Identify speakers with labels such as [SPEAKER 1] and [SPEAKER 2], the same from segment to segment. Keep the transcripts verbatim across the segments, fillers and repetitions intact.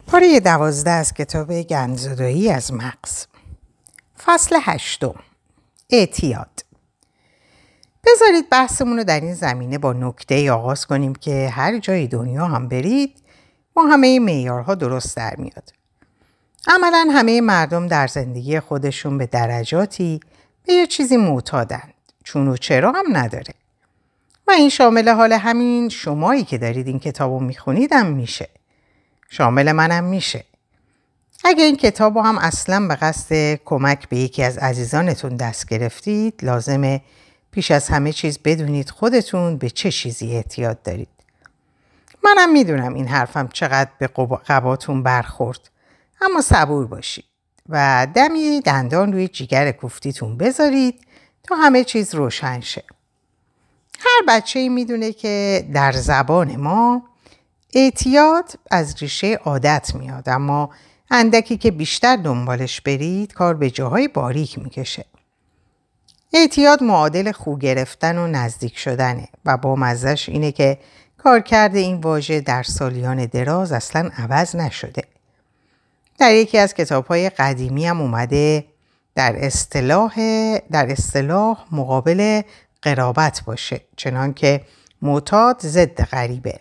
[SPEAKER 1] پاره دوازده از کتاب گندزدایی از مغز. فصل هشتم. اعتیاد. بذارید بحثمون رو در این زمینه با نکته آغاز کنیم که هر جای دنیا هم برید با همه معیارها درست در میاد. عملاً همه مردم در زندگی خودشون به درجاتی به یه چیزی معتادند. چون و چرا هم نداره. و این شامل حال همین شمایی که دارید این کتابو میخونید هم میشه. شامل منم میشه. اگه این کتابو هم اصلا به قصد کمک به یکی از عزیزانتون دست گرفتید، لازمه پیش از همه چیز بدونید خودتون به چه چیزی اعتیاد دارید. منم میدونم این حرفم چقدر به قباتون برخورد، اما صبور باشید و دمی دندان روی جیگر کوفتیتون بذارید تا همه چیز روشن شه. هر بچه‌ای میدونه که در زبان ما اعتیاد از ریشه عادت میاد، اما اندکی که بیشتر دنبالش برید کار به جاهای باریک میکشه. اعتیاد معادل خو گرفتن و نزدیک شدنه و با مزهش اینه که کارکرد این واژه در سالیان دراز اصلا عوض نشده. در یکی از کتاب‌های قدیمی هم اومده در اصطلاح در اصطلاح مقابل قرابت باشه، چنان که معتاد ضد غریبه.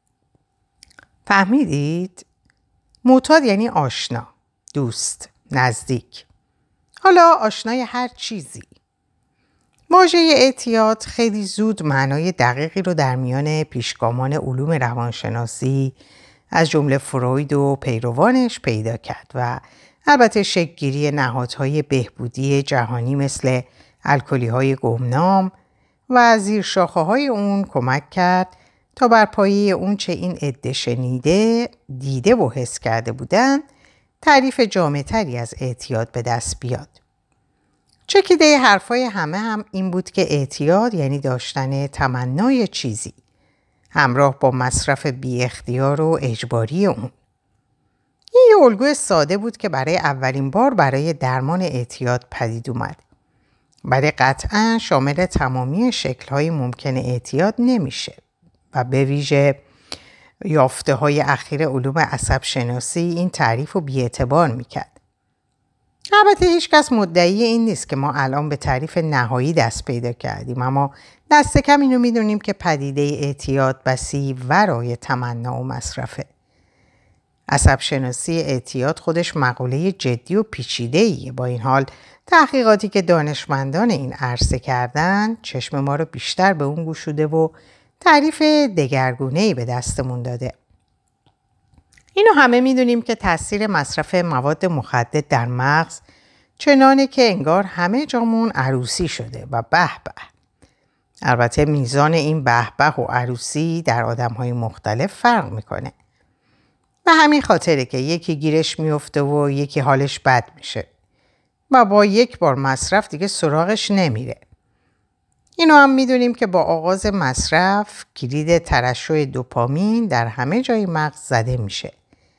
[SPEAKER 1] فهمیدید؟ معتاد یعنی آشنا، دوست، نزدیک. حالا آشنای هر چیزی. واژه اعتیاد خیلی زود معنای دقیقی رو در میان پیشگامان علوم روانشناسی از جمله فروید و پیروانش پیدا کرد و البته شکل‌گیری نهادهای بهبودی جهانی مثل الکلی‌های گمنام و زیرشاخه‌های اون کمک کرد تا بر پایه اون چه این عده شنیده، دیده و حس کرده بودن، تعریف جامع‌تری از اعتیاد به دست بیاد. چکیده حرفای همه هم این بود که اعتیاد یعنی داشتن تمنای چیزی همراه با مصرف بی اختیار و اجباری اون. این یه الگوی ساده بود که برای اولین بار برای درمان اعتیاد پدید اومد. ولی قطعاً شامل تمامی شکل‌های ممکن اعتیاد نمیشه و به ویژه یافته‌های اخیر علوم عصب شناسی این تعریف رو بی‌اعتبار میکرد. البته هیچ کس مدعی این نیست که ما الان به تعریف نهایی دست پیدا کردیم، اما دست کم اینو میدونیم که پدیده اعتیاد بسی ورای تمنا و مصرفه. عصب شناسی اعتیاد خودش مقوله جدی و پیچیده‌ایه. با این حال تحقیقاتی که دانشمندان این عرصه کردن چشم ما رو بیشتر به اون گشوده و تعریف دگرگونه‌ای به دستمون داده. اینو همه میدونیم که تاثیر مصرف مواد مخدر در مغز چنانه که انگار همه جامون عروسی شده و به به. البته میزان این به به و عروسی در آدم‌های مختلف فرق میکنه. به همین خاطره که یکی گیرش میفته و یکی حالش بد میشه و با یک بار مصرف دیگه سراغش نمیره. اینو هم میدونیم که با آغاز مصرف کلید ترشح دوپامین در همه جای مغز زده میشه.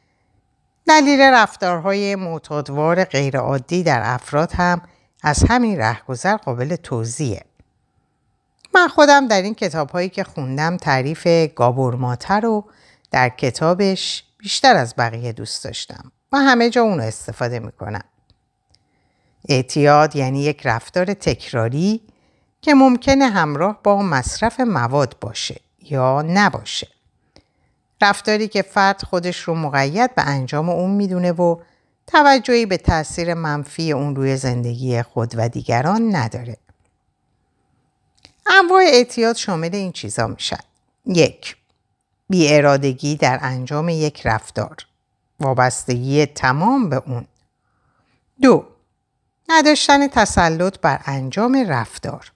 [SPEAKER 1] دلیل رفتارهای معتادوار غیرعادی در افراد هم از همین رهگذر قابل توضیحه. من خودم در این کتاب‌هایی که خوندم تعریف گابور ماته رو در کتابش بیشتر از بقیه دوست داشتم و همه جا اونو استفاده میکنم. اعتیاد یعنی یک رفتار تکراری که ممکنه همراه با مصرف مواد باشه یا نباشه. رفتاری که فرد خودش رو مقید به انجام اون میدونه و توجهی به تأثیر منفی اون روی زندگی خود و دیگران نداره. انواع اعتیاد شامل این چیزا میشن. یک، بی‌ارادگی در انجام یک رفتار، وابستگی تمام به اون. دو، نداشتن تسلط بر انجام رفتار.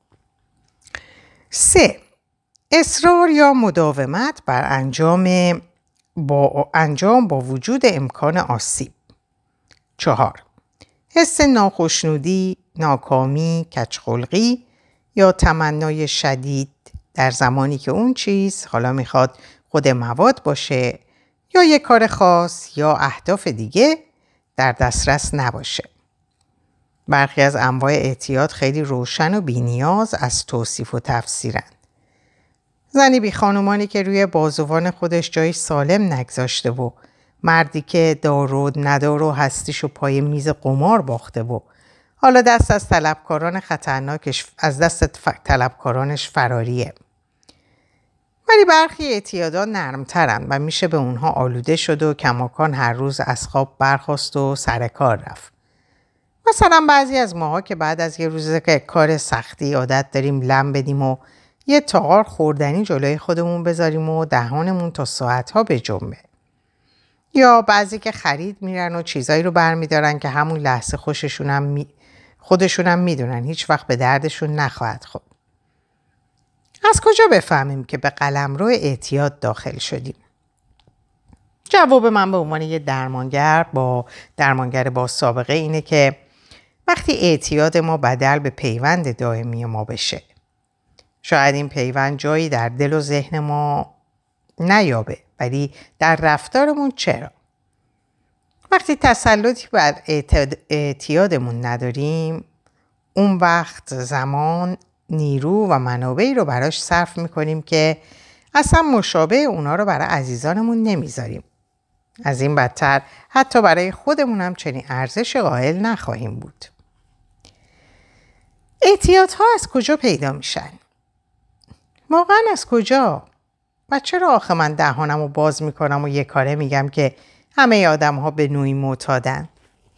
[SPEAKER 1] سه، اصرار یا مداومت بر انجام با انجام با وجود امکان آسیب. چهار، حس ناخوشنودی، ناکامی، کج‌خلقی یا تمنای شدید در زمانی که اون چیز حالا میخواد خود مواد باشه یا یک کار خاص یا اهداف دیگه در دسترس نباشه. برخی از انواع اعتیاد خیلی روشن و بی‌نیاز از توصیف و تفسیرن. زنی بی خانومانی که روی بازوان خودش جای سالم نگذاشته و مردی که دار و ندار و هستیشو پای میز قمار باخته و حالا دست از طلبکاران خطرناکش از دست طلبکارانش فراریه. ولی برخی اعتیادات نرمترن و میشه به اونها آلوده شد و کماکان هر روز از خواب برخاست و سر کار رفت. مثلا بعضی از ماها که بعد از یه روز که کار سختی عادت داریم لم بدیم و یه تاغار خوردنی جلوی خودمون بذاریم و دهانمون تا ساعتها بجنبه. یا بعضی که خرید میرن و چیزایی رو برمیدارن که همون لحظه خوششونم می... خودشونم میدونن هیچ وقت به دردشون نخواهد خورد. از کجا بفهمیم که به قلمرو اعتیاد داخل شدیم؟ جواب من به عنوان یه درمانگر با درمانگر با سابقه اینه که وقتی اعتیاد ما بدل به پیوند دائمی ما بشه. شاید این پیوند جایی در دل و ذهن ما نیابه، ولی در رفتارمون چرا؟ وقتی تسلطی بر اعتیادمون نداریم، اون وقت زمان، نیرو و منابعی رو براش صرف میکنیم که اصلا مشابه اونا رو برای عزیزانمون نمیذاریم. از این بدتر حتی برای خودمون هم چنین ارزش قائل نخواهیم بود. اعتیادها از کجا پیدا میشن؟ واقعا از کجا؟ و چرا آخه من دهانم رو باز میکنم و یک کاره میگم که همه آدم ها به نوعی معتادن؟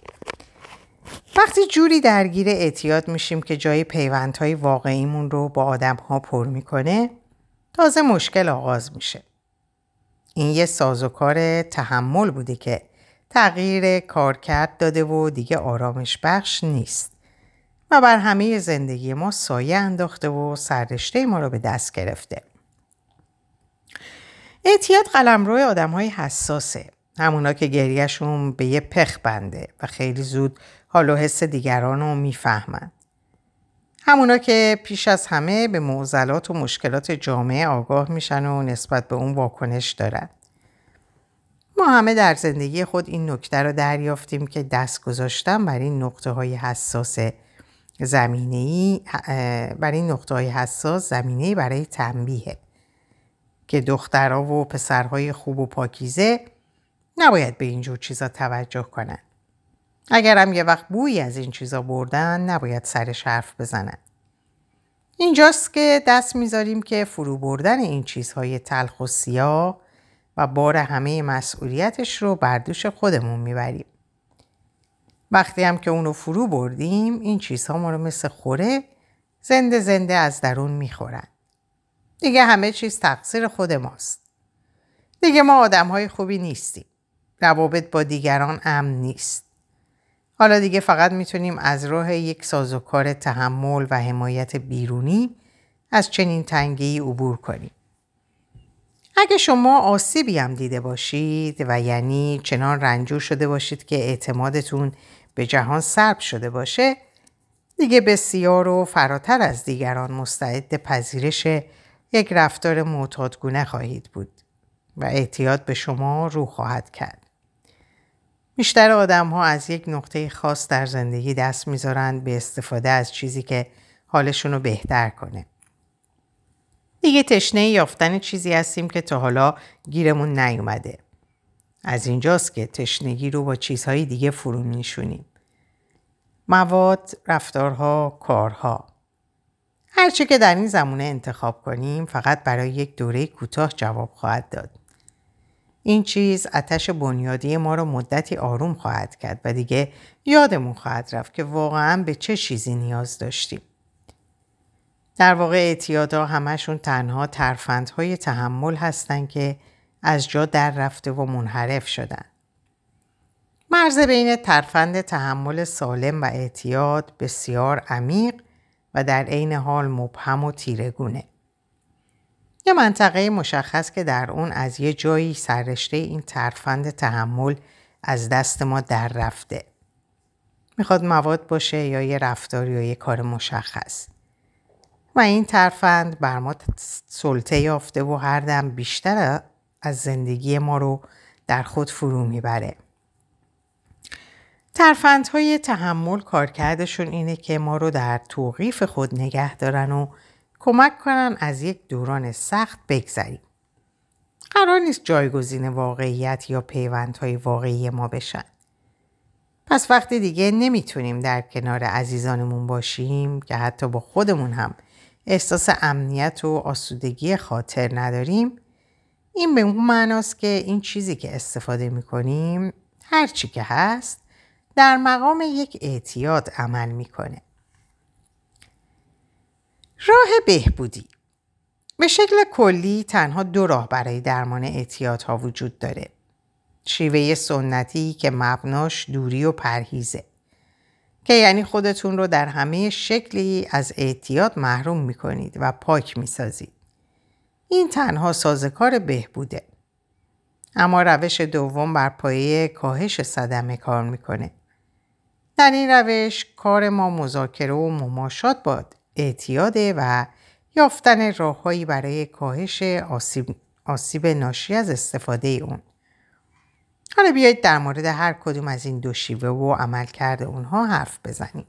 [SPEAKER 1] وقتی جوری درگیر اعتیاد میشیم که جای پیوندهای واقعیمون رو با آدم ها پر میکنه، تازه مشکل آغاز میشه. این یه سازوکار تحمل بوده که تغییر کارکرد داده و دیگه آرامش بخش نیست و بر همه زندگی ما سایه انداخته و سررشته ما رو به دست گرفته. اعتیاد قلمرو آدم‌های حساسه، همونا که گریهشون به یه پخ بنده و خیلی زود حال و حس دیگران رو میفهمن. همونا که پیش از همه به معضلات و مشکلات جامعه آگاه میشن و نسبت به اون واکنش دارن. ما همه در زندگی خود این نکته رو دریافتیم که دست گذاشتن بر این نقطه‌های حساس زمینه‌ای بر این نقطه‌های حساس زمینه‌ای برای تنبیه که دخترها و پسرهای خوب و پاکیزه نباید به اینجور چیزا توجه کنن. اگر هم یه وقت بویی از این چیزا بردن نباید سرش حرف بزنن. اینجاست که دست میذاریم که فرو بردن این چیزهای تلخ و سیاه و بار همه مسئولیتش رو بر دوش خودمون میبریم. وقتی هم که اونو فرو بردیم این چیزها ما رو مثل خوره زنده زنده از درون میخورن. دیگه همه چیز تقصیر خود ماست. دیگه ما آدمهای خوبی نیستیم. روابط با دیگران امن نیست. حالا دیگه فقط میتونیم از راه یک سازوکار تحمل و حمایت بیرونی از چنین تنگه‌ای عبور کنیم. اگه شما آسیبی هم دیده باشید و یعنی چنان رنجور شده باشید که اعتمادتون به جهان سلب شده باشه، دیگه بسیار و فراتر از دیگران مستعد پذیرش یک رفتار معتادگونه خواهید بود و اعتیاد به شما رو خواهد کرد. بیشتر آدم ها از یک نقطه خاص در زندگی دست میذارند به استفاده از چیزی که حالشون رو بهتر کنه. دیگه تشنه یافتن چیزی هستیم که تا حالا گیرمون نیومده. از اینجاست که تشنگی رو با چیزهای دیگه فرو میشونیم. مواد، رفتارها، کارها. هرچی که در این زمونه انتخاب کنیم فقط برای یک دوره کوتاه جواب خواهد داد. این چیز آتش بنیادی ما رو مدتی آروم خواهد کرد و دیگه یادمون خواهد رفت که واقعاً به چه چیزی نیاز داشتیم. در واقع اعتیادها همشون تنها ترفندهای تحمل هستن که از جا در رفته و منحرف شدن. مرز بین ترفند تحمل سالم و اعتیاد بسیار عمیق و در عین حال مبهم و تیره‌گونه. یه منطقه مشخص که در اون از یه جایی سررشته این ترفند تحمل از دست ما در رفته. میخواد مواد باشه یا یه رفتار یا یه کار مشخص. و این ترفند بر ما سلطه یافته و هر دم بیشتر از زندگی ما رو در خود فرو میبره. ترفندهای تحمل کارکردشون اینه که ما رو در توقیف خود نگه دارن و کمک کنن از یک دوران سخت بگذریم. قرار نیست جایگزین واقعیت یا پیوندهای واقعی ما بشن. پس وقتی دیگه نمیتونیم در کنار عزیزانمون باشیم که حتی با خودمون هم احساس امنیت و آسودگی خاطر نداریم، این به اون معناست که این چیزی که استفاده میکنیم هر چی که هست در مقام یک اعتیاد عمل میکنه. راه بهبودی. به شکل کلی تنها دو راه برای درمان اعتیادها وجود داره. شیوه سنتی که مبناش دوری و پرهیزه، که یعنی خودتون رو در همه شکلی از اعتیاد محروم میکنید و پاک میسازید. این تنها سازوکار بهبوده. اما روش دوم بر پایه کاهش صدمه کار میکنه. در این روش کار ما مذاکره و مماشات با اعتیاده و یافتن راههایی برای کاهش آسیب, آسیب ناشی از استفاده اون. حالا بیایید در مورد هر کدوم از این دو شیوه و عملکرد اونها حرف بزنیم.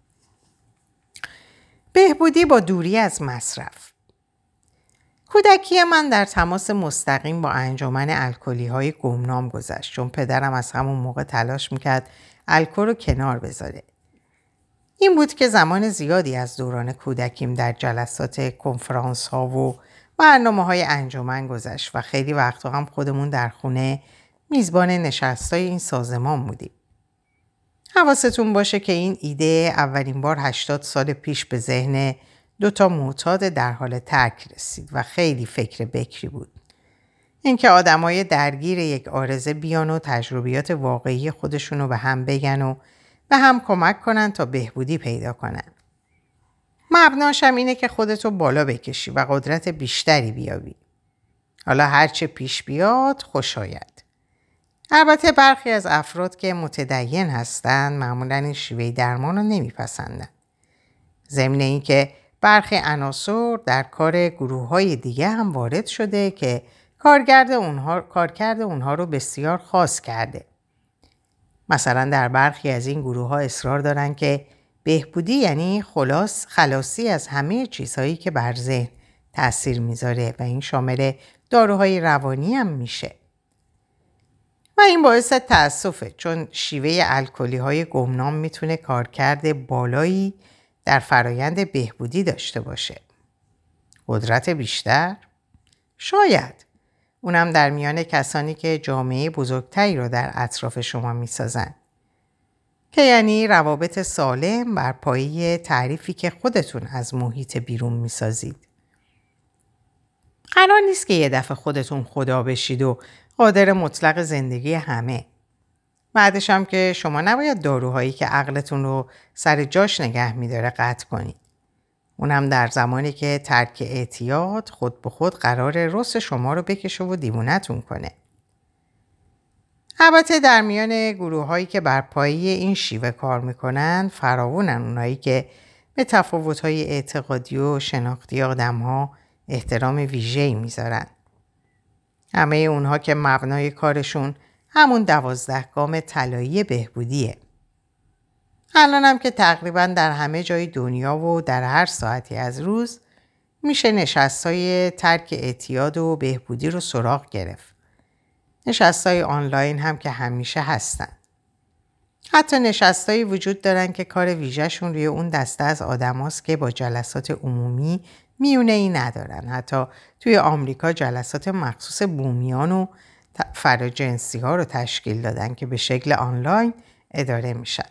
[SPEAKER 1] بهبودی با دوری از مصرف. کودکی من در تماس مستقیم با انجمن الکلی‌های گمنام گذشت، چون پدرم از همون موقع تلاش میکرد الکل رو کنار بذاره. این بود که زمان زیادی از دوران کودکیم در جلسات کنفرانس ها و برنامه های انجمن گذشت و خیلی وقتا هم خودمون در خونه میزبان نشستای این سازمان بودیم. حواستون باشه که این ایده اولین بار هشتاد سال پیش به ذهن دو تا معتاد در حال ترک رسید و خیلی فکر بکری بود. اینکه آدمای درگیر یک عارضه بیان و تجربیات واقعی خودشونو به هم بگن و به هم کمک کنن تا بهبودی پیدا کنن. مبناش هم اینه که خودتو بالا بکشی و قدرت بیشتری بیابی. حالا هرچه پیش بیاد خوشایند. البته برخی از افراد که متدین هستن معمولاً این شیوه درمان رو نمیپسندن. ضمن این که برخی عناصر در کار گروه‌های دیگه هم وارد شده که کارکرد اونها کارکرد اونها رو بسیار خاص کرده. مثلا در برخی از این گروه‌ها اصرار دارن که بهبودی یعنی خلاص خلاصی از همه چیزهایی که بر ذهن تأثیر میذاره و این شامل داروهای روانی هم میشه. و این باعث تأسفه، چون شیوه الکلی‌های گمنام میتونه کارکرد بالایی در فرایند بهبودی داشته باشه. قدرت بیشتر؟ شاید. اونم در میان کسانی که جامعه بزرگتری رو در اطراف شما میسازن. که یعنی روابط سالم بر پایه تعریفی که خودتون از محیط بیرون میسازید. قرار نیست که یه دفعه خودتون خدا بشید و قادر مطلق زندگی همه. بعدش هم که شما نباید داروهایی که عقلتون رو سر جاش نگه میداره قطع کنید. اونم در زمانی که ترک اعتیاد خود به خود قرار رس شما رو بکشه و دیوونتون کنه. البته در میان گروه هایی که بر پایه این شیوه کار میکنن فراوونن اونایی که به تفاوت های اعتقادی و شناختی آدم ها احترام ویژه‌ای میذارن. همه اونها که مبنای کارشون همون دوازده گام طلایی بهبودیه. الان هم که تقریبا در همه جای دنیا و در هر ساعتی از روز میشه نشستای ترک اعتیاد و بهبودی رو سراغ گرفت. نشستای آنلاین هم که همیشه هستن. حتی نشستایی وجود دارن که کار ویژه‌شون روی اون دسته از آدماست که با جلسات عمومی میونه‌ای ندارن. حتی توی آمریکا جلسات مخصوص بومیان و فراجنسی ها رو تشکیل دادن که به شکل آنلاین اداره میشن.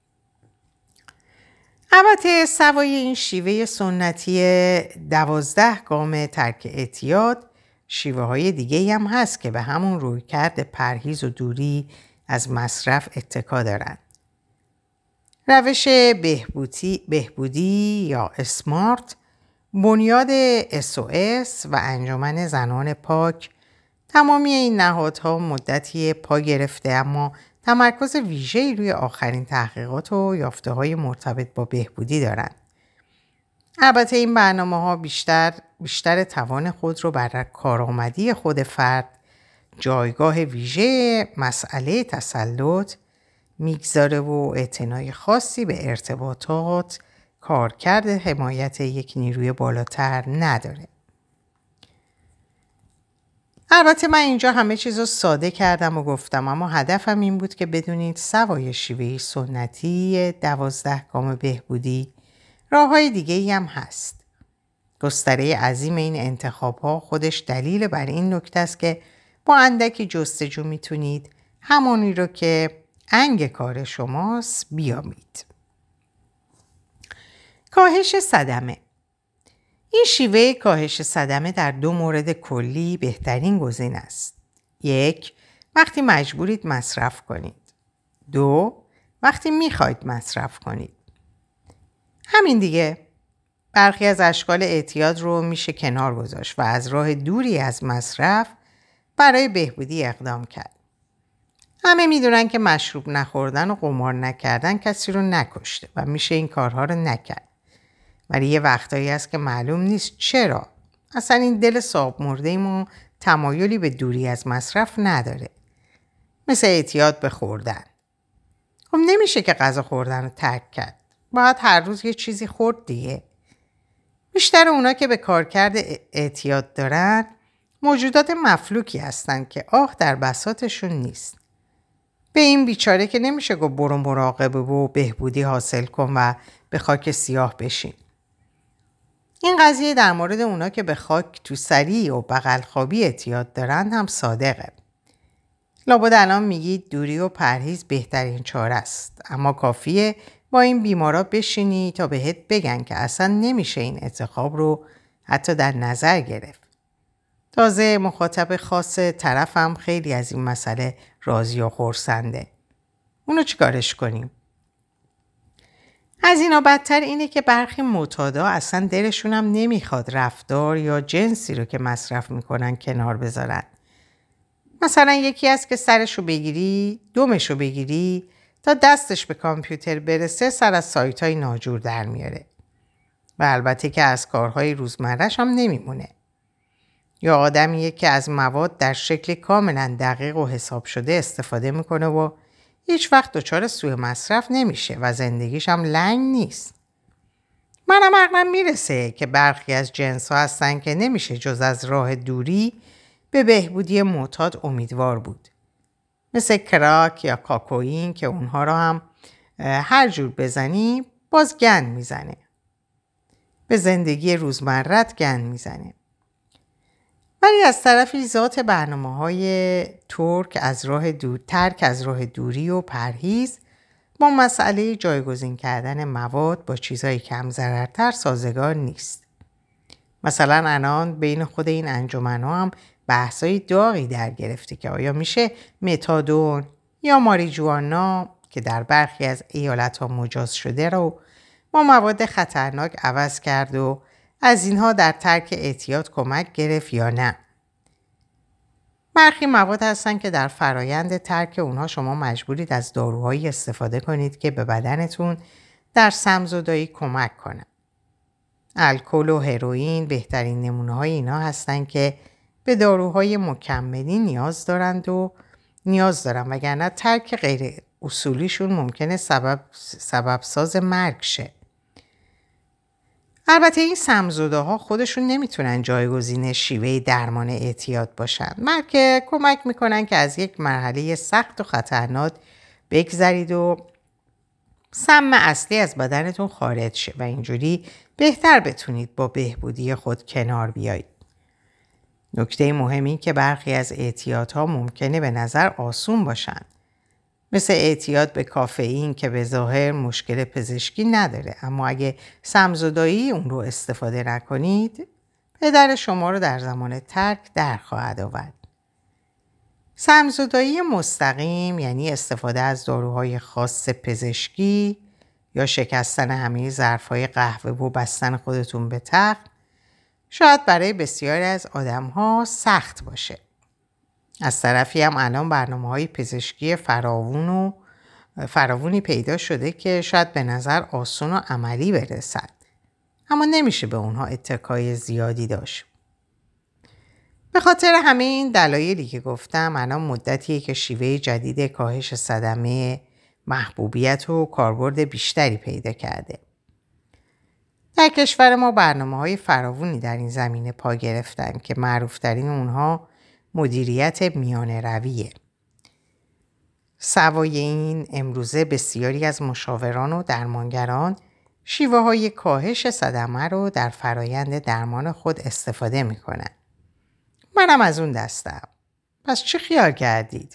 [SPEAKER 1] البته سوای این شیوه سنتی دوازده گام ترک اعتیاد شیوه های دیگه هم هست که به همون رویکرد پرهیز و دوری از مصرف اتکا دارن. روش بهبودی, بهبودی یا اسمارت، بنیاد اس او اس و انجمن زنان پاک، تمامی این نهادها مدتی پا گرفته اما تمرکز ویژه‌ای روی آخرین تحقیقات و یافته‌های مرتبط با بهبودی دارند. البته این برنامه‌ها بیشتر بیشتر توان خود رو بر کارآمدی خود فرد، جایگاه ویژه مسئله تسلط میگذاره و اعتنای خاصی به ارتباطات، کارکرد حمایت یک نیروی بالاتر نداره. البته من اینجا همه چیز رو ساده کردم و گفتم، اما هدفم این بود که بدونید سوای شیوه سنتی دوازده گام بهبودی راه‌های دیگه‌ای هم هست. گستره عظیم این انتخاب‌ها خودش دلیل بر این نکته است که با اندکی جستجو میتونید همونی رو که انگ کار شماست بیامید. کاهش صدمه. این شیوه کاهش صدمه در دو مورد کلی بهترین گزینه است. یک، وقتی مجبورید مصرف کنید. دو، وقتی میخواید مصرف کنید. همین دیگه. برخی از اشکال اعتیاد رو میشه کنار گذاشت و از راه دوری از مصرف برای بهبودی اقدام کرد. همه میدونن که مشروب نخوردن و قمار نکردن کسی رو نکشته و میشه این کارها رو نکرد. ولی یه وقتایی هست که معلوم نیست چرا. اصلا این دل صاحب مرده ما تمایلی به دوری از مصرف نداره. مثل اعتیاد به خوردن. خب نمیشه که غذا خوردن رو ترک کرد. باید هر روز یه چیزی خورد دیگه. بیشتر اونا که به کارکرد اعتیاد دارن موجودات مفلوکی هستن که آه در بساطشون نیست. به این بیچاره که نمیشه گفت برو مراقبه و بهبودی حاصل کن و به خاک سیاه بشین. این قضیه در مورد اونا که به خاک تو سری و بغل خوابی اعتیاد دارن هم صادقه. لابد الان میگید دوری و پرهیز بهترین چاره است، اما کافیه با این بیمارا بشینی تا بهت بگن که اصلا نمیشه این انتخاب رو حتی در نظر گرفت. تازه مخاطب خاص طرفم خیلی از این مسئله راضی و خرسنده. اونو چیکارش کنیم؟ از اینا بدتر اینه که برخی معتادا اصلا دلشون هم نمیخواد رفتار یا جنسی رو که مصرف میکنن کنار بذارن. مثلا یکی هست که سرشو بگیری، دومشو بگیری، تا دستش به کامپیوتر برسه سر از سایت های ناجور در میاره. و البته که از کارهای روزمره‌ش هم نمیمونه. یا آدمیه که از مواد در شکل کاملا دقیق و حساب شده استفاده میکنه و هیچ وقت دچار سوء مصرف نمیشه و زندگیش هم لنگ نیست. منم عقلم میرسه که برخی از جنس ها هستن که نمیشه جز از راه دوری به بهبودی معتاد امیدوار بود. مثل کراک یا کاکائین که اونها رو هم هر جور بزنی باز گند میزنه. به زندگی روزمرت گند میزنه. ولی از طرفی ذات برنامه‌های ترک از راه دور ترک از راه دوری و پرهیز با مسئله جایگزین کردن مواد با چیزهای کم ضررتر سازگار نیست. مثلا الان بین خود این انجمن‌ها هم بحثای داغی در گرفته که آیا میشه متادون یا ماریجوانا که در برخی از ایالت‌ها مجاز شده رو با مواد خطرناک عوض کرد و از اینها در ترک اعتیاد کمک گرفت یا نه. برخی مواد هستن که در فرایند ترک اونها شما مجبورید از داروهایی استفاده کنید که به بدنتون در سم‌زدایی کمک کنن. الکل و هروئین بهترین نمونه‌های اینا هستن که به داروهای مکملی نیاز دارند و نیاز دارن وگرنه ترک غیر اصولیشون ممکنه سبب سبب ساز مرگ شه. البته این سمزداها خودشون نمیتونن جایگزین شیوه درمان اعتیاد باشن، بلکه کمک میکنن که از یک مرحله سخت و خطرناک بگذرید و سم اصلی از بدنتون خارج شه و اینجوری بهتر بتونید با بهبودی خود کنار بیایید. نکته مهم این که برخی از اعتیادها ممکنه به نظر آسون باشن. مثل اعتیاد به کافئین که به ظاهر مشکل پزشکی نداره، اما اگه سمزدایی اون رو استفاده نکنید پدر شما رو در زمان ترک در خواهد آورد. سمزدایی مستقیم یعنی استفاده از داروهای خاص پزشکی یا شکستن همه ظرفهای قهوه و بستن خودتون به تخت شاید برای بسیاری از آدم‌ها سخت باشه. از طرفی هم الان برنامه‌های پزشکی فراوون و فراوونی پیدا شده که شاید به نظر آسون و عملی برسد. اما نمیشه به اونها اتکای زیادی داشت. به خاطر همه این دلایلی که گفتم الان مدتیه که شیوه جدید کاهش صدمه محبوبیت و کاربرد بیشتری پیدا کرده. در کشور ما برنامه‌های فراوونی در این زمینه پا گرفتن که معروف‌ترین اونها مدیریت میانه رویه. سوای این امروزه بسیاری از مشاوران و درمانگران شیوه های کاهش صدمه رو در فرایند درمان خود استفاده می کنن. منم از اون دستم. پس چی خیال کردید؟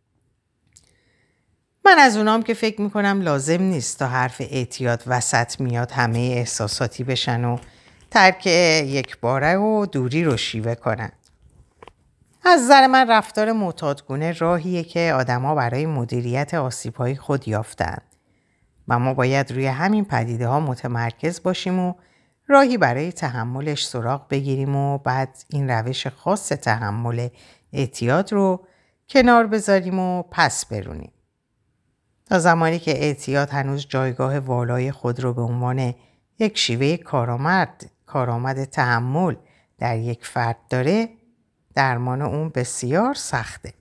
[SPEAKER 1] من از اونام که فکر می کنم لازم نیست تا حرف اعتیاد وسط میاد همه احساساتی بشن و ترک یک باره و دوری رو شیوه کنن. از نظر من رفتار معتادگونه راهیه که آدما برای مدیریت آسیب‌های خود یافتن و ما باید روی همین پدیده ها متمرکز باشیم و راهی برای تحملش سراغ بگیریم و بعد این روش خاص تحمل اعتیاد رو کنار بذاریم و پس برونیم. تا زمانی که اعتیاد هنوز جایگاه والای خود رو به عنوان یک شیوه کارآمد کارآمد تحمل در یک فرد داره، درمان اون بسیار سخته.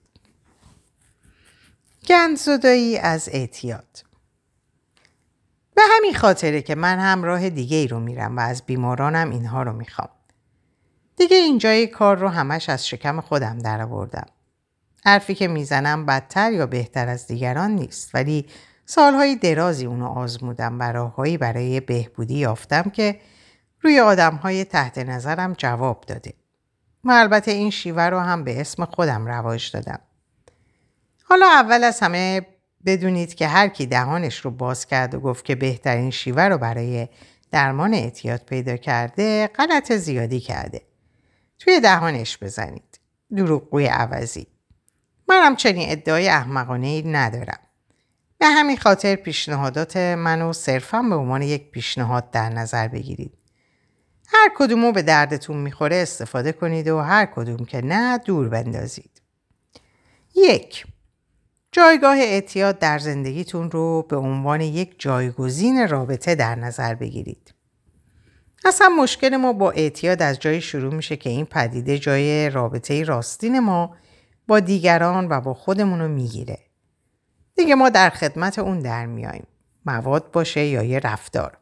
[SPEAKER 1] گندزدایی از اعتیاد. به همین خاطره که من هم راه دیگه ای رو میرم و از بیمارانم اینها رو میخوام. دیگه اینجای کار رو همش از شکم خودم در آوردم. حرفی که میزنم بدتر یا بهتر از دیگران نیست، ولی سالهای درازی اونو آزمودم و راههایی برای بهبودی یافتم که روی آدمهای تحت نظرم جواب داده. و البته این شیوه رو هم به اسم خودم رواج دادم. حالا اول از همه بدونید که هر کی دهانش رو باز کرد و گفت که بهترین شیوه رو برای درمان اعتیاد پیدا کرده، غلط زیادی کرده. توی دهانش بزنید. دروغگوی عوضی. منم چنین ادعای احمقانه‌ای ندارم. به همین خاطر پیشنهادات منو صرفاً به عنوان یک پیشنهاد در نظر بگیرید. هر کدومو به دردتون میخوره استفاده کنید و هر کدوم که نه دور بندازید. یک، جایگاه اعتیاد در زندگیتون رو به عنوان یک جایگزین رابطه در نظر بگیرید. اصلا مشکل ما با اعتیاد از جایی شروع میشه که این پدیده جای رابطه راستین ما با دیگران و با خودمون رو میگیره. دیگه ما در خدمت اون در میاییم. مواد باشه یا یه رفتار.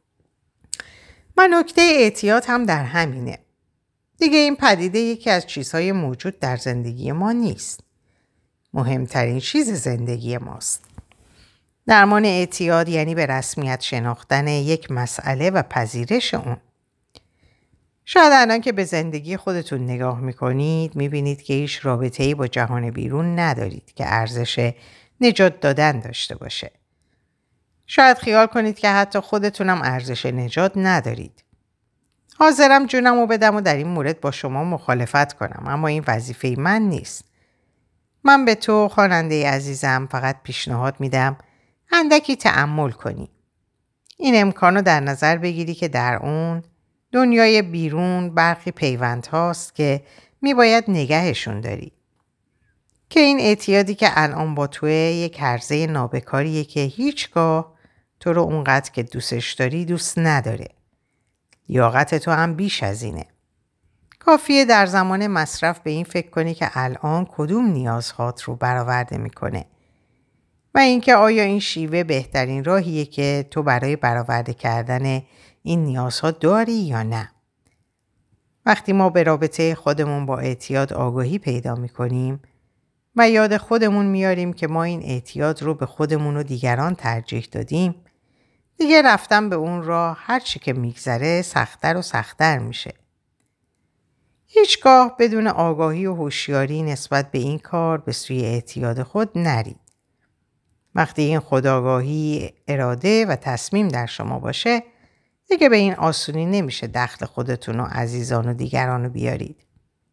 [SPEAKER 1] و نکته اعتیاد هم در همینه. دیگه این پدیده یکی از چیزهای موجود در زندگی ما نیست. مهمترین چیز زندگی ماست. درمان اعتیاد یعنی به رسمیت شناختن یک مسئله و پذیرش اون. شاید الان که به زندگی خودتون نگاه میکنید میبینید که هیچ رابطه‌ای با جهان بیرون ندارید که ارزش نجات دادن داشته باشه. شاید خیال کنید که حتی خودتونم ارزش نجات ندارید. حاضرم جونمو بدم و در این مورد با شما مخالفت کنم، اما این وظیفه من نیست. من به تو خواننده عزیزم فقط پیشنهاد میدم اندکی تأمل کنی. این امکانو در نظر بگیری که در اون دنیای بیرون برخی پیوند هاست که میباید نگهشون داری. که این اعتیادی که الان با توی یک هرزه نابکاریه که هیچگاه تو رو اونقدر که دوستش داری دوست نداره. لیاقت تو هم بیش از اینه. کافیه در زمان مصرف به این فکر کنی که الان کدوم نیازهات رو برآورده میکنه و اینکه آیا این شیوه بهترین راهیه که تو برای برآورده کردن این نیازها داری یا نه. وقتی ما به رابطه خودمون با اعتیاد آگاهی پیدا میکنیم و یاد خودمون میاریم که ما این اعتیاد رو به خودمون و دیگران ترجیح دادیم، دیگه رفتن به اون راه هر چی که میگذره سخت‌تر و سخت‌تر میشه. هیچگاه بدون آگاهی و هوشیاری نسبت به این کار به سوی اعتیاد خود نرید. وقتی این خودآگاهی، اراده و تصمیم در شما باشه، دیگه به این آسونی نمیشه دخل خودتون و عزیزان و دیگران رو بیارید.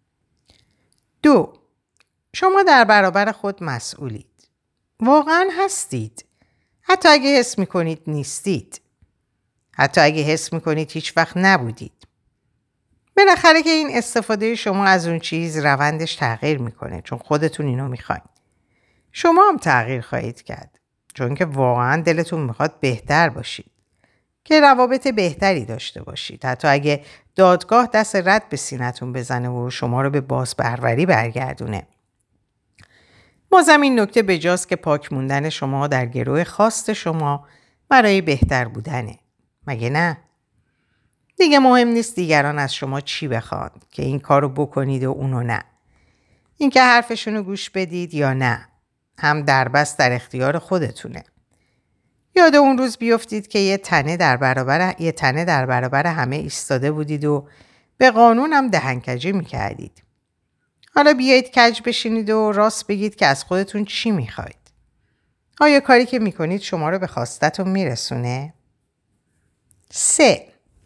[SPEAKER 1] دو، شما در برابر خود مسئولید. واقعا هستید. حتی اگه حس میکنید نیستید. حتی اگه حس میکنید هیچ وقت نبودید. بالاخره که این استفاده شما از اون چیز روندش تغییر میکنه، چون خودتون اینو میخواید. شما هم تغییر خواهید کرد، چون که واقعا دلتون میخواد بهتر باشید، که روابط بهتری داشته باشید، حتی اگه دادگاه دست رد به سینتون بزنه و شما رو به بازپروری برگردونه. بازم این نکته بجاست که پاک موندن شما در گروه خواست شما برای بهتر بودنه. مگه نه؟ دیگه مهم نیست دیگران از شما چی بخوان که این کارو بکنید و اونو نه. اینکه حرفشون رو گوش بدید یا نه هم دربست در اختیار خودتونه. یاد اون روز بیفتید که یه تنه در برابر یه تنه در برابر همه ایستاده بودید و به قانون هم دهنکجی میکردید. حالا بیایید کج بشینید و راست بگید که از خودتون چی میخواید. آیا کاری که میکنید شما رو به خواستتون میرسونه؟ سه.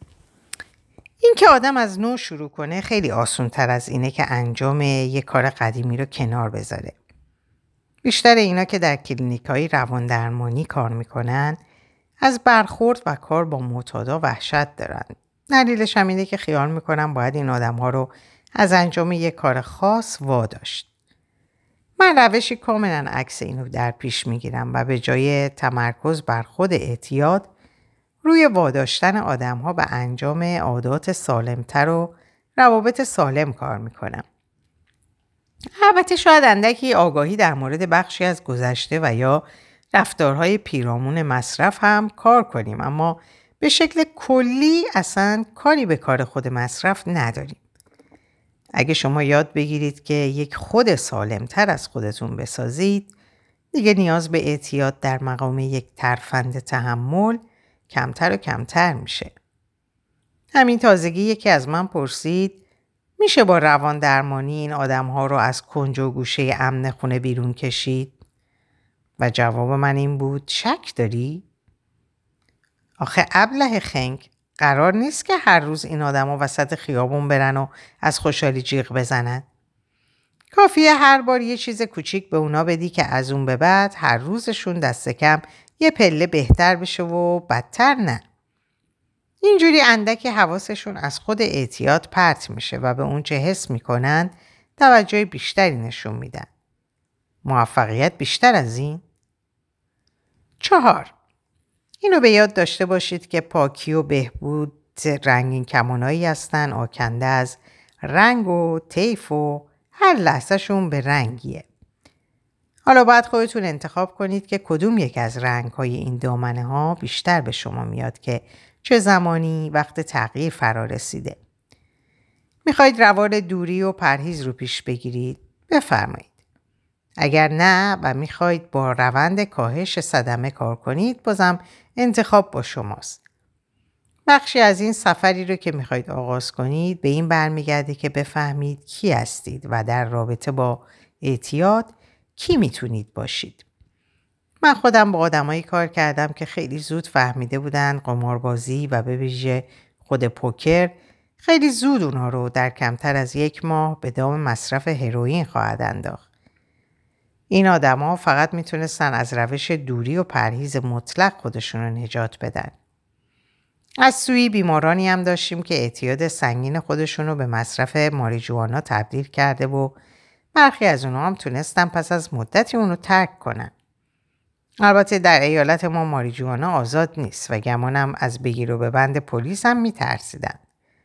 [SPEAKER 1] این که آدم از نو شروع کنه خیلی آسان تر از اینه که انجام یه کار قدیمی رو کنار بذاره. بیشتر اینا که در کلینیک‌های روان درمانی کار میکنن از برخورد و کار با معتادا وحشت دارن. دلیلش هم اینه که خیال میکنن باید این آدم‌ها رو از انجام یه کار خاص واداشت. من روشی کاملا عکس اینو در پیش میگیرم و به جای تمرکز بر خود اعتیاد روی واداشتن آدم‌ها به انجام عادات سالمتر و روابط سالم کار میکنم. البته شاید اندکی آگاهی در مورد بخشی از گذشته و یا رفتارهای پیرامون مصرف هم کار کنیم، اما به شکل کلی اصلا کاری به کار خود مصرف نداریم. اگه شما یاد بگیرید که یک خود سالمتر از خودتون بسازید، دیگه نیاز به اعتیاد در مقام یک ترفند تحمل کمتر و کمتر میشه. همین تازگی یکی از من پرسید میشه با روان درمانی این آدم ها رو از کنج و گوشه امن خونه بیرون کشید؟ و جواب من این بود شک داری؟ آخه ابله خنگ، قرار نیست که هر روز این آدم ها وسط خیابون برن و از خوشحالی جیغ بزنن. کافیه هر بار یه چیز کوچیک به اونا بدی که از اون به بعد هر روزشون دست کم یه پله بهتر بشه و بدتر نه. اینجوری اندکی حواسشون از خود اعتیاد پرت میشه و به اون چه حس میکنن توجه بیشتری نشون میدن. موفقیت بیشتر از این؟ چهار. اینو به یاد داشته باشید که پاکی و بهبود رنگین کمانایی هستن آکنده از رنگ و طیف و هر لحظهشون به رنگیه. حالا باید خودتون انتخاب کنید که کدوم یک از رنگ‌های این دامنه ها بیشتر به شما میاد که چه زمانی وقت تغییر فرا رسیده. میخواید روال دوری و پرهیز رو پیش بگیرید؟ بفرمایید. اگر نه و میخواید با روند کاهش صدمه کار کنید، بازم انتخاب با شماست. بخشی از این سفری رو که میخواید آغاز کنید به این برمیگرده که بفهمید کی هستید و در رابطه با اعتیاد کی میتونید باشید. من خودم با آدمایی کار کردم که خیلی زود فهمیده بودن قماربازی و به ویژه خود پوکر خیلی زود اونا رو در کمتر از یک ماه به دام مصرف هروئین خواهد انداخت. این آدما فقط میتونستن از روش دوری و پرهیز مطلق خودشون رو نجات بدن. از سوی بیمارانی هم داشتیم که اعتیاد سنگین خودشون رو به مصرف ماریجوانا تبدیل کرده و برخی از اونها هم تونستن پس از مدتی اونو ترک کنن. البته در ایالت ما ماریجوانا آزاد نیست و گمانم از بگیر و ببند پلیس هم میترسیدن.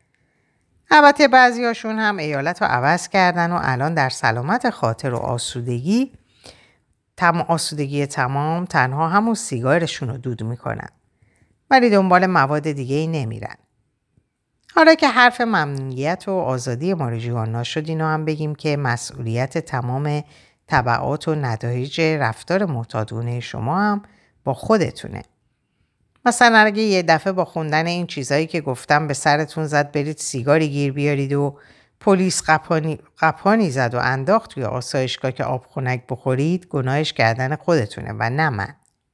[SPEAKER 1] البته بعضی هاشون هم ایالت رو عوض کردن و الان در سلامت خاطر و آسودگی تم آسودگی تمام تنها همون سیگارشون رو دود میکنن. ولی دنبال مواد دیگه ای نمیرن. حالا که حرف ممنوعیت و آزادی ماریجوانا شد، اینو هم بگیم که مسئولیت تمام تبعات و نتایج رفتار معتادانه شما هم با خودتونه. مثلا اگه یه دفعه با خوندن این چیزایی که گفتم به سرتون زد برید سیگاری گیر بیارید و پلیس قپانی, قپانی زد و انداخت توی آسایشگاه که آب خنک بخورید، گناهش کردن خودتونه و نه من.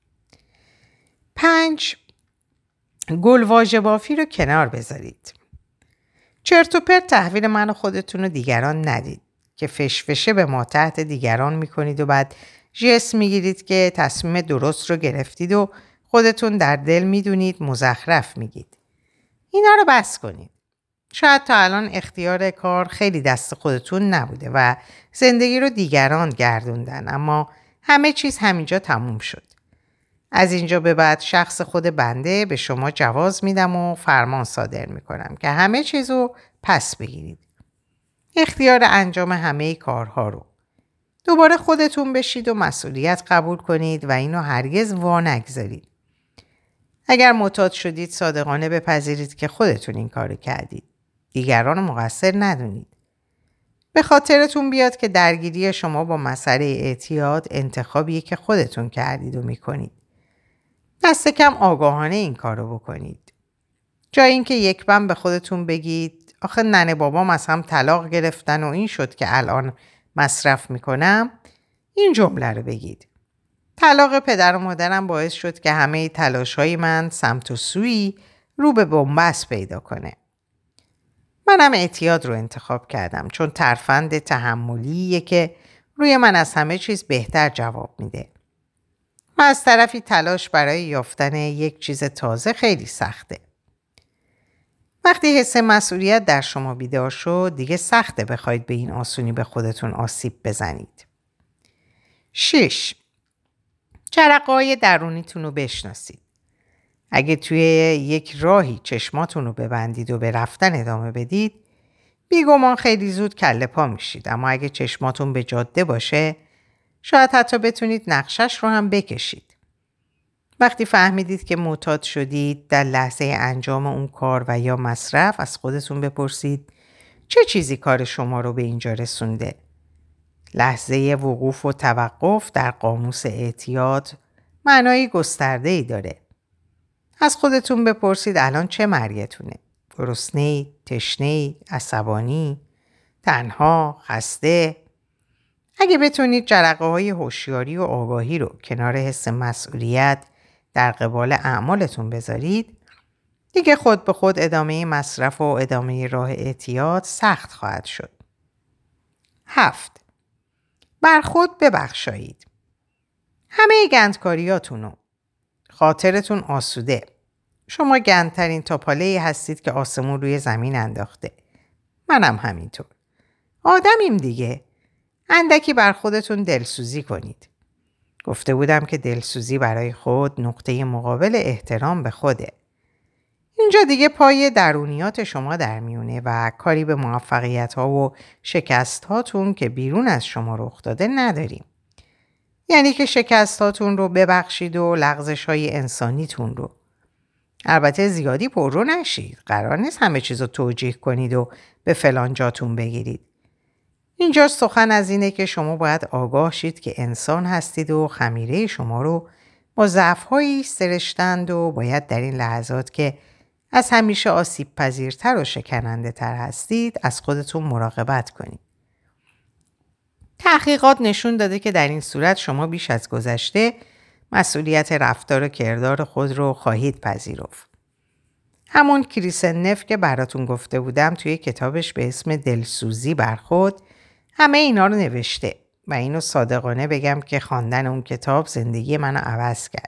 [SPEAKER 1] پنج. گلواژه بافی رو کنار بذارید. چرت و پرت تحویل من و خودتون و دیگران ندید که فشفشه به ما تحت دیگران میکنید و بعد جس میگیرید که تصمیم درست رو گرفتید و خودتون در دل میدونید مزخرف میگید. اینا رو بس کنید. شاید تا الان اختیار کار خیلی دست خودتون نبوده و زندگی رو دیگران گردوندن، اما همه چیز همینجا تموم شد. از اینجا به بعد شخص خود بنده به شما جواز میدم و فرمان صادر میکنم که همه چیز رو پس بگیرید. اختیار انجام همه کارها رو. دوباره خودتون بشید و مسئولیت قبول کنید و اینو هرگز وا نگذارید. اگر معتاد شدید صادقانه بپذیرید که خودتون این کارو کردید. دیگران رو مقصر ندونید. به خاطرتون بیاد که درگیری شما با مسئله اعتیاد انتخابیه که خودتون کردید و میکنید. دست کم آگاهانه این کارو بکنید. جای اینکه یک بم به خودتون بگید آخه ننه بابام از هم طلاق گرفتن و این شد که الان مصرف میکنم، این جمله رو بگید. طلاق پدر و مادرم باعث شد که همه تلاش‌های من سمت و سوی رو به بنبست پیدا کنه. منم اعتیاد رو انتخاب کردم چون ترفند تحملیه که روی من از همه چیز بهتر جواب میده. و از طرفی تلاش برای یافتن یک چیز تازه خیلی سخته. وقتی حس مسئولیت در شما بیدار شد دیگه سخته بخواید به این آسونی به خودتون آسیب بزنید. شش. جرقه‌های درونیتون رو بشناسید. اگه توی یک راهی چشماتون رو ببندید و به رفتن ادامه بدید بیگمان خیلی زود کله پا میشید، اما اگه چشماتون به جاده باشه شاید حتی بتونید نقشش رو هم بکشید. وقتی فهمیدید که معتاد شدید در لحظه انجام اون کار و یا مصرف از خودتون بپرسید چه چیزی کار شما رو به اینجا رسونده؟ لحظه وقوف و توقف در قاموس اعتیاد معنای گسترده‌ای داره. از خودتون بپرسید الان چه مرگتونه؟ گرسنه‌ای، تشنه‌ای، عصبانی، تنها، خسته؟ اگه بتونید جرقه‌های هوشیاری و آگاهی رو کنار حس مسئولیت در قبال اعمالتون بذارید، دیگه خود به خود ادامه مصرف و ادامه راه اعتیاد سخت خواهد شد. هفت. بر خود ببخشایید. همه گندکاریاتونو. خاطرتون آسوده. شما گندترین تاپاله‌ای هستید که آسمون روی زمین انداخته. منم همینطور. آدمیم دیگه. اندکی بر خودتون دلسوزی کنید. گفته بودم که دلسوزی برای خود نقطه مقابل احترام به خوده. اینجا دیگه پای درونیات شما در میونه و کاری به موفقیت ها و شکست هاتون که بیرون از شما رخ داده نداریم. یعنی که شکست هاتون رو ببخشید و لغزش های انسانیتون رو. البته زیادی پررو نشید. قرار نیست همه چیز رو توجیه کنید و به فلان جاتون بگیرید. اینجا سخن از اینه که شما باید آگاه شید که انسان هستید و خمیره شما رو با ضعف‌هایی سرشتند و باید در این لحظات که از همیشه آسیب پذیرتر و شکننده تر هستید از خودتون مراقبت کنید. تحقیقات نشون داده که در این صورت شما بیش از گذشته مسئولیت رفتار و کردار خود رو خواهید پذیرفت. همون کریسنف که براتون گفته بودم توی کتابش به اسم دلسوزی بر خود همه اینا رو نوشته و اینو صادقانه بگم که خواندن اون کتاب زندگی منو عوض کرد.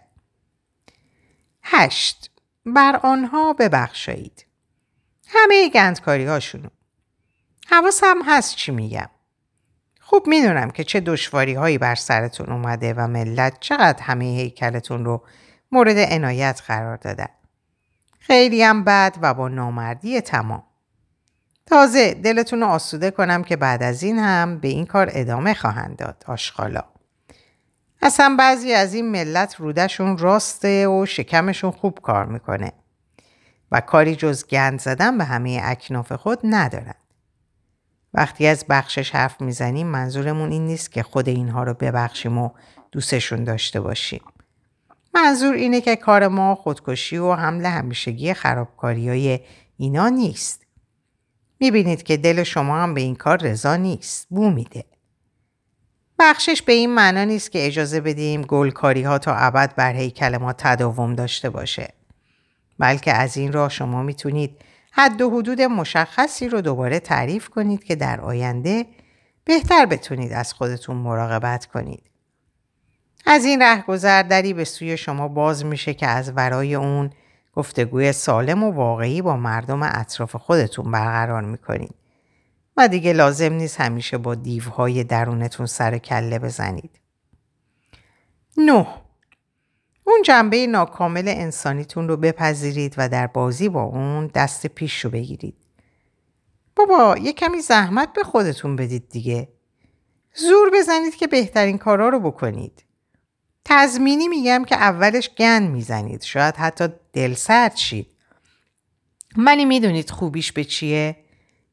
[SPEAKER 1] هشت. بر آنها ببخشایید. همه گندکاری هاشونو. حواسم هست چی میگم. خوب میدونم که چه دشواری هایی بر سرتون اومده و ملت چقدر همه هیکلتون رو مورد عنایت قرار دادن. خیلی هم بد و با نامردی تمام. تازه دلتون رو آسوده کنم که بعد از این هم به این کار ادامه خواهند داد آشغالا. اصلا بعضی از این ملت رودشون راسته و شکمشون خوب کار میکنه و کاری جز گند زدن به همه اکناف خود ندارن. وقتی از بخشش حرف میزنیم منظورمون این نیست که خود اینها رو ببخشیم و دوستشون داشته باشیم. منظور اینه که کار ما خودکشی و حمل همیشگی خرابکاریای اینا نیست. میبینید که دل شما هم به این کار رضا نیست. بو میده. بخشش به این معنا نیست که اجازه بدیم گلکاری ها تا ابد بر هیکل ما تداوم داشته باشه. بلکه از این راه شما میتونید حد و حدود مشخصی رو دوباره تعریف کنید که در آینده بهتر بتونید از خودتون مراقبت کنید. از این رهگذر دری به سوی شما باز میشه که از ورای اون گفتگوی سالم و واقعی با مردم اطراف خودتون برقرار میکنید و دیگه لازم نیست همیشه با دیوهای درونتون سر کله بزنید. نه. اون جنبه ناکامل انسانیتون رو بپذیرید و در بازی با اون دست پیش رو بگیرید. بابا یه کمی زحمت به خودتون بدید دیگه. زور بزنید که بهترین کارا رو بکنید. تضمینی میگم که اولش گند میزنید. شاید حتی دلسرد شید. منی میدونید خوبیش به چیه؟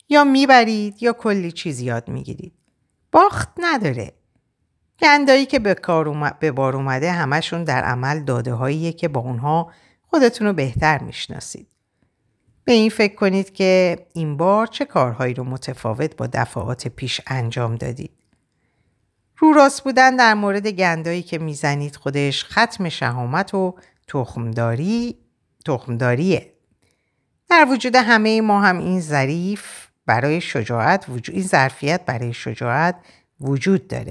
[SPEAKER 1] یا میبرید یا کلی چیز یاد میگیرید. باخت نداره. گندایی که به کار اوم... به بار اومده همشون در عمل داده هاییه که با اونها خودتون رو بهتر میشناسید. به این فکر کنید که این بار چه کارهایی رو متفاوت با دفعات پیش انجام دادید. رو راست بودن در مورد گندایی که میزنید خودش ختم شهامت و تخمداری تخمداریه. در وجود همه ما هم این ظریف برای شجاعت وجود این ظرفیت برای شجاعت وجود داره.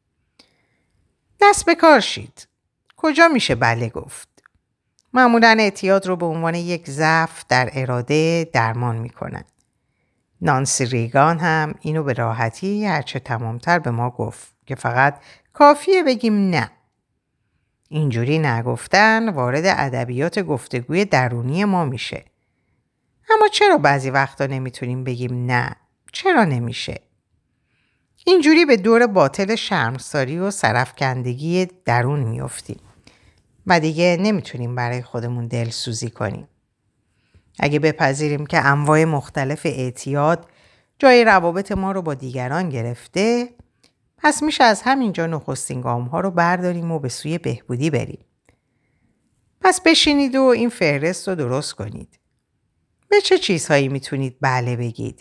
[SPEAKER 1] دست به کار شید. کجا میشه بله گفت؟ معمولاً اعتیاد رو به عنوان یک ضعف در اراده درمان میکنن. نانسی ریگان هم اینو به راحتی هرچه تمامتر به ما گفت که فقط کافیه بگیم نه. اینجوری نگفتن وارد ادبیات گفتگوی درونی ما میشه. اما چرا بعضی وقتا نمیتونیم بگیم نه؟ چرا نمیشه؟ اینجوری به دور باطل شرمساری و سرفکندگی درون میافتیم و دیگه نمیتونیم برای خودمون دلسوزی کنیم. اگه بپذیریم که انواع مختلف اعتیاد جای روابط ما رو با دیگران گرفته، پس میشه از همینجا نخستین گام ها رو برداریم و به سوی بهبودی بریم. پس بشینید و این فهرست رو درست کنید. به چه چیزهایی میتونید بله بگید؟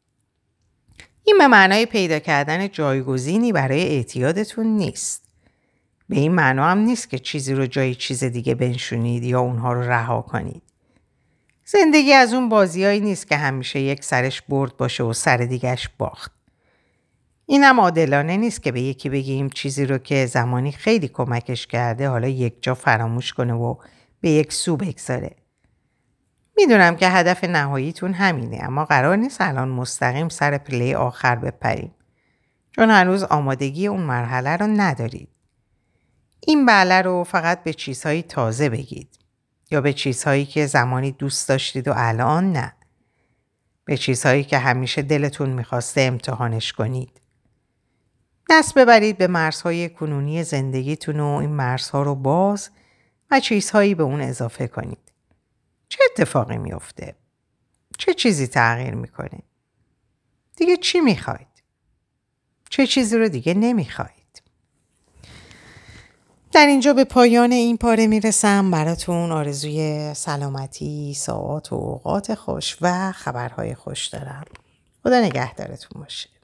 [SPEAKER 1] این به معنای پیدا کردن جایگزینی برای اعتیادتون نیست. به این معنا هم نیست که چیزی رو جای چیز دیگه بنشونید یا اونها رو رها کنید. زندگی از اون بازیایی نیست که همیشه یک سرش برد باشه و سر دیگهش باخت. اینم عادلانه نیست که به یکی بگیم چیزی رو که زمانی خیلی کمکش کرده حالا یک جا فراموش کنه و به یک سو بگذاره. میدونم که هدف نهاییتون همینه، اما قرار نیست الان مستقیم سر پله آخر بپریم. چون هنوز آمادگی اون مرحله رو ندارید. این بله رو فقط به چیزهای تازه بگید. یا به چیزهایی که زمانی دوست داشتید و الان نه. به چیزهایی که همیشه دلتون میخواسته امتحانش کنید. دست ببرید به مرزهای کنونی زندگیتون و این مرزها رو باز و چیزهایی به اون اضافه کنید. چه اتفاقی میفته؟ چه چیزی تغییر میکنه؟ دیگه چی میخواید؟ چه چیزی رو دیگه نمیخواید؟ در اینجا به پایان این پاره میرسم. براتون آرزوی سلامتی، ساعات و اوقات خوش و خبرهای خوش دارم. خدا نگهدارتون باشه.